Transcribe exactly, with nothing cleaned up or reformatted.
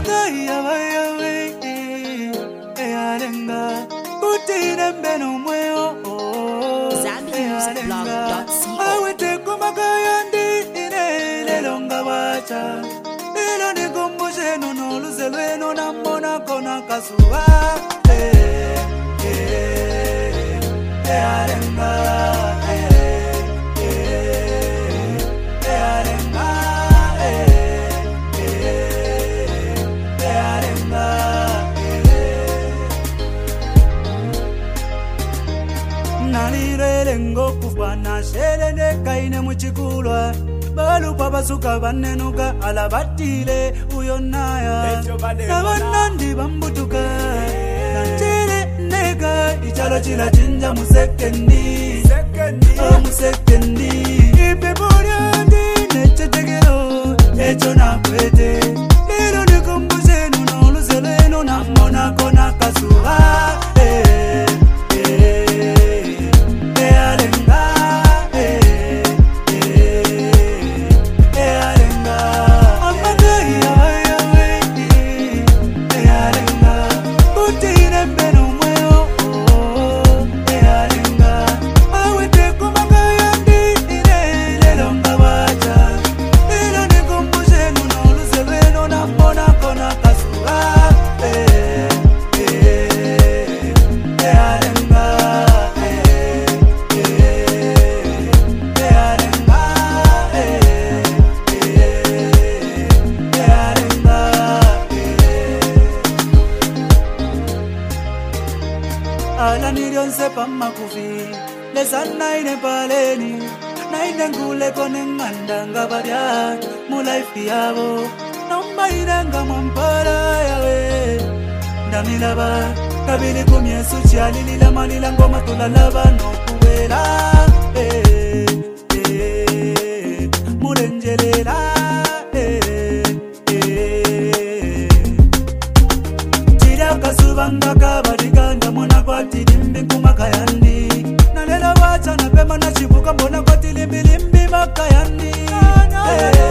Amagaya wayawe eyarenga kutine mbeno mweo zambimusicblog dot co. awete kumagaya ndi ine lelonga wacha lelo nikumbushe nuno luzelweno namona kona kasuwa eyarenga Nalirele kufana shelene kaine muchikulwa balupa basuka banenuka alabatile uyonaya nabanandi bambutuka nanjere nega ichalo chila chinja musekendi oh musekendi ipeporyandi nechetegero echo nakwete lero nikumbushe nuno luzeleno namona kona kasuha Ala nilionse pamakufi lesana ine paleni na ine ngule kone ngandanga barya mu life yabo nomba inanga mwampara yawe ndamilaba kabili kumyesu chialilila malila ngoma tulalaba nokuwela eh, eh, mulenjelela eh, eh. Chira kasubanga kabadiganda mona kwa tilimbi kumakayandi nalela wacha napema na chibuka mbona kwa tilimbi limbi makayandi eh.